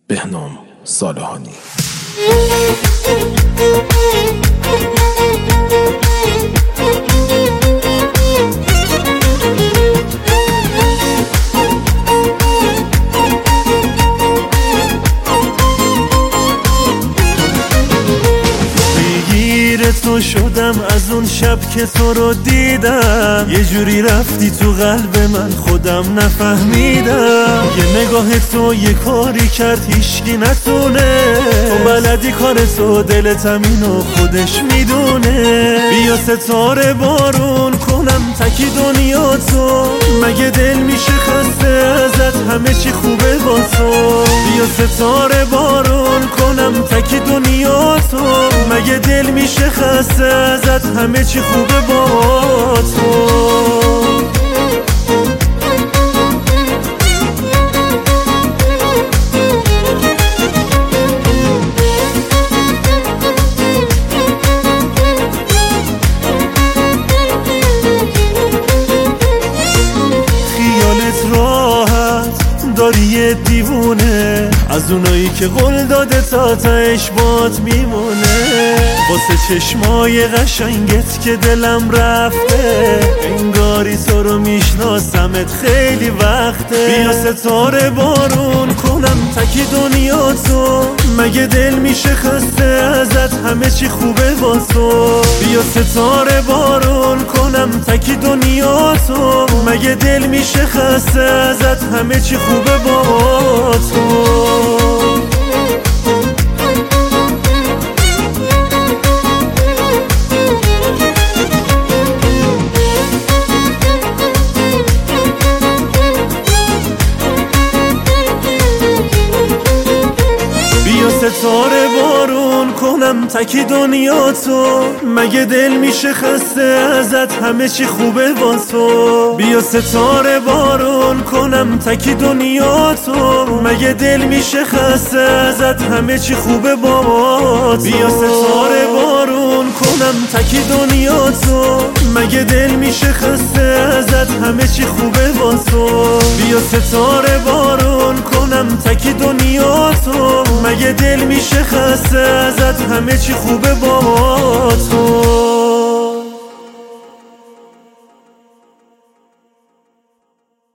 بهنام صالحانی. تو شدم از اون شب که تو رو دیدم، یه جوری رفتی تو قلب من خودم نفهمیدم. یه نگاه تو یه کاری کرد هیچکی نتونه، تو بلدی کار تو، دلتم اینو خودش میدونه. بیا ستاره بارون کنم تکی دنیا تو، مگه دل میشه خسته ازت همه چی خوبه با تو. بیا ستاره بارون کنم تکی دنیا تو، مگه دل میشه خسته ازت همه چی خوبه با تو. خیالت راحت داری یه دیوونه، از اونایی که قول داده تا تهش بات میمونه. واسه چشمای قشنگت که دلم رفته، انگاری تو رو میشناسمت خیلی وقته. بیا ستاره بارون کنم تکی دنیا تو، مگه دل میشه خسته ازت همه چی خوبه با تو. بیا ستاره بارون کنم تکی دنیا تو، مگه دل میشه خسته ازت همه چی خوبه با تو. ستاره بارون کنم تکی دنیا تو، مگه دل میشه خسته ازت همه چی خوبه با تو. بیا ستاره بارون کنم تکی دنیا تو، مگه دل میشه خسته ازت همه چی خوبه با تو. بیا ستاره بارون کنم تکی دنیا تو، مگه دل میشه خسته ازت همه چی خوبه با تو. بیا ستاره بارون کنم تکی دنیا تو، مگه دل میشه خسته ازت همه چی خوبه با تو.